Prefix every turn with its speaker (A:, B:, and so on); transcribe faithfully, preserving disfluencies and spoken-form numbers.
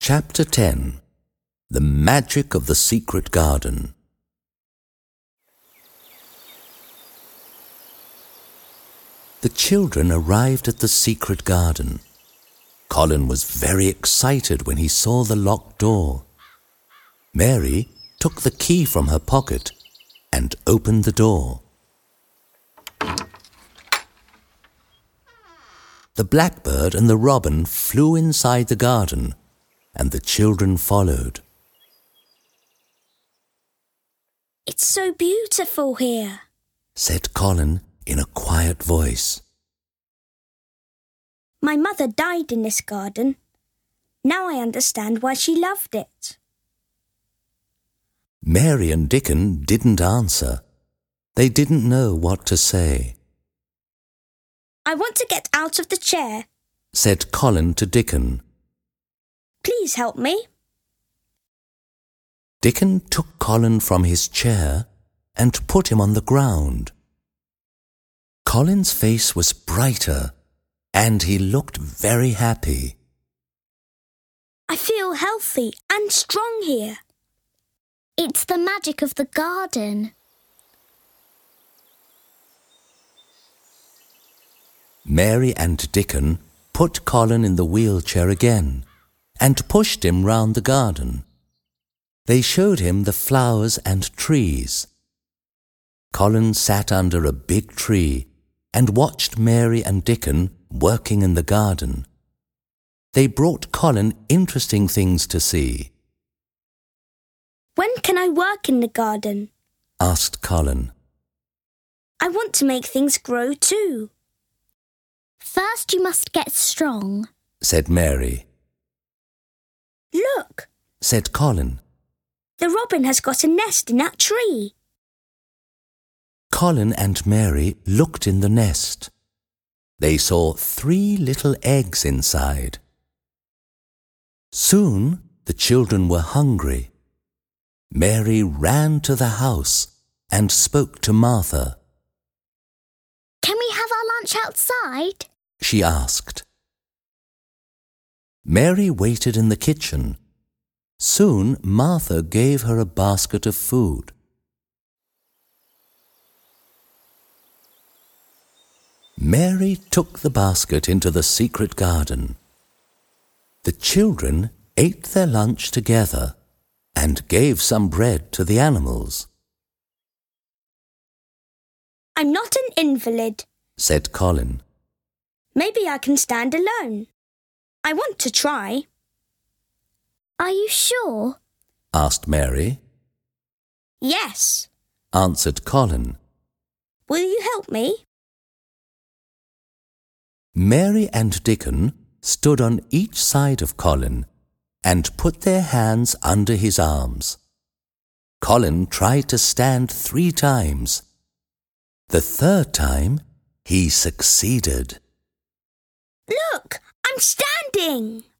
A: Chapter ten. The Magic of the Secret Garden. The children arrived at the secret garden. Colin was very excited when he saw the locked door. Mary took the key from her pocket and opened the door. The blackbird and the robin flew inside the garden, and the children followed.
B: "It's so beautiful here,"
A: said Colin in a quiet voice.
B: "My mother died in this garden. Now I understand why she loved it."
A: Mary and Dickon didn't answer. They didn't know what to say.
B: "I want to get out of the chair,"
A: said Colin to Dickon.
B: "Please help me."
A: Dickon took Colin from his chair and put him on the ground. Colin's face was brighter, and he looked very happy.
B: "I feel healthy and strong here."
C: "It's the magic of the garden."
A: Mary and Dickon put Colin in the wheelchair again and pushed him round the garden. They showed him the flowers and trees. Colin sat under a big tree and watched Mary and Dickon working in the garden. They brought Colin interesting things to see.
B: "When can I work in the garden?"
A: asked Colin.
B: "I want to make things grow too."
C: "First you must get strong,"
A: said Mary.
B: "Look,"
A: said Colin.
B: "the robin has got a nest in that tree."
A: Colin and Mary looked in the nest. They saw three little eggs inside. Soon the children were hungry. Mary ran to the house and spoke to Martha.
C: "Can we have our lunch outside?"
A: she asked. Mary waited in the kitchen. Soon Martha gave her a basket of food. Mary took the basket into the secret garden. The children ate their lunch together and gave some bread to the animals.
B: "I'm not an invalid,"
A: said Colin.
B: "Maybe I can stand alone. I want to try."
C: "Are you sure?"
A: asked Mary.
B: "Yes."
A: answered Colin.
B: "Will you help me?"
A: Mary and Dickon stood on each side of Colin and put their hands under his arms. Colin tried to stand three times. The third time, he succeeded.
B: "Look, I'm standing!"